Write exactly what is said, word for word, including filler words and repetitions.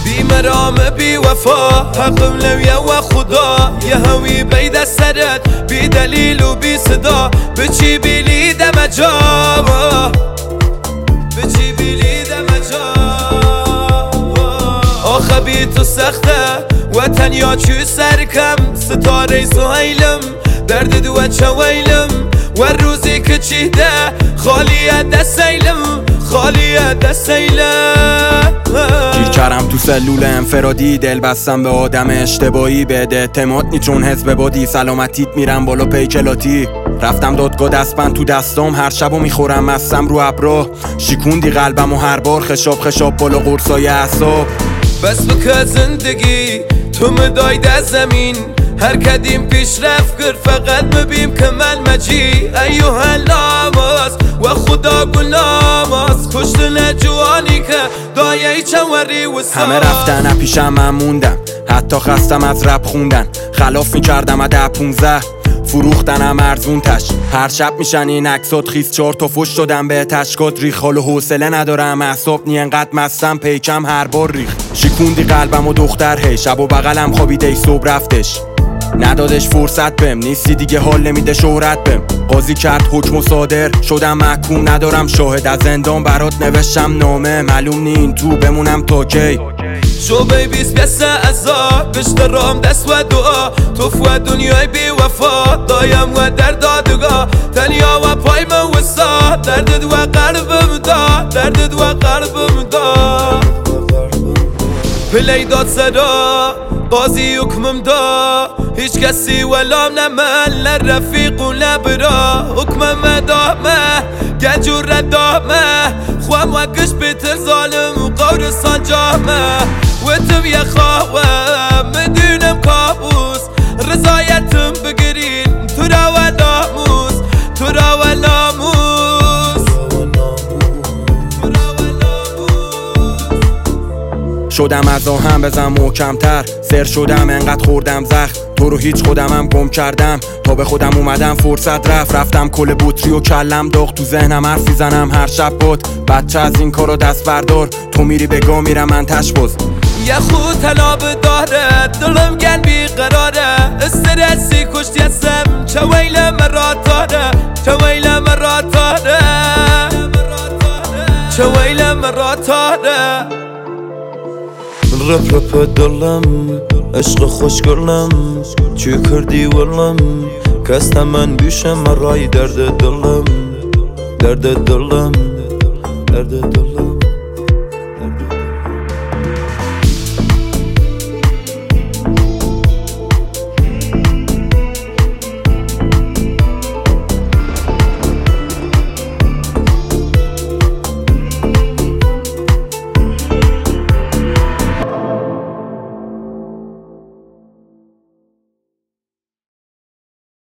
بی مرام بی وفا حقم لویه و خدا یه هوی بید سرت بی دلیل و بی صدا بچی بیلی دم جا بچی بیلی دم جا آخه بی تو سخته و تنیا چو سرکم ستاره سهیلم درد دو چویلم و روزی که چیده خالیه دستیلم خالیه دستیلم گیر کردم تو سلول انفرادی دل بستم به آدم اشتباهی بهت اعتماد نی چون حزب بادی سلامتیت میرم بالا پیکلاتی رفتم دادگاه دستبند تو دستام هر شبو میخورم مستم رو ابرا شیکوندی قلبم و هر بار خشاب خشاب بالا قرصای اعصاب بس بکه زندگی تو مدای ده زمین هر کدیم پیش رفت گر فقط مبیم که من مجی ایوه ناماس و خدا گلاماس کشتن جوانی که دایه چوری و ساس همه رفتن پیشم من موندم حتی خستم از رپ خوندن خلاف میکردم اده پونزه فروختنم ارزون تش هر شب میشن این عکسات خیس چار تا فش شدم به تشکات ریخ حال و حوصله ندارم اعصاب نی انقدر مستم پیکم هر بار ریخ شیکوندی قلبم و دختر هی شب و بغلم خوابیده ای صبح رفتش ندادش فرصت بهم نیستی دیگه حال نمیده شهرت بهم قاضی کرد حکم و صادر شدم محکوم ندارم شاهد از زندان برات نوشتم نامه معلوم نی این تو بمونم تا کی شو بیبیز بیسه ازا بشترام دست و دعا تو فو دنیای بی وفا دایم و در دادگاه تنیا و پای من وسا دردد و قلبم دا دردد و قلبم دا پلی داد صدا قاضی حکمم دا هیچ کسی ولام نمال لرفیق و لبرا حکمم دامه گنجور ردامه خوام وکش بیتر ظالم و قورستان جامه و تو یه خواهم مدونم کابوس رضایتم بگیرین تو را و ناموس تو را و ناموس شدم از آهم بزن محکمتر سر شدم انقدر خوردم زخم تو رو هیچ خودمم گم کردم تا به خودم اومدم فرصت رفت رفتم کل بوتری و کلم داغ تو ذهنم حرف میزنم هر شب بود بچه از این کارو دست بردار تو میری بگاه میرم من تشباز یه خود طلاب داره دلم گل بیقراره استرسی کشتی هستم چه ویل مراتاره چه ویل مراتاره چه ویل مراتاره رپ رپ دلم عشق خوش گرلم چی کردی ولم کستم من بیشم مرای درد دلم درد دلم درد دلم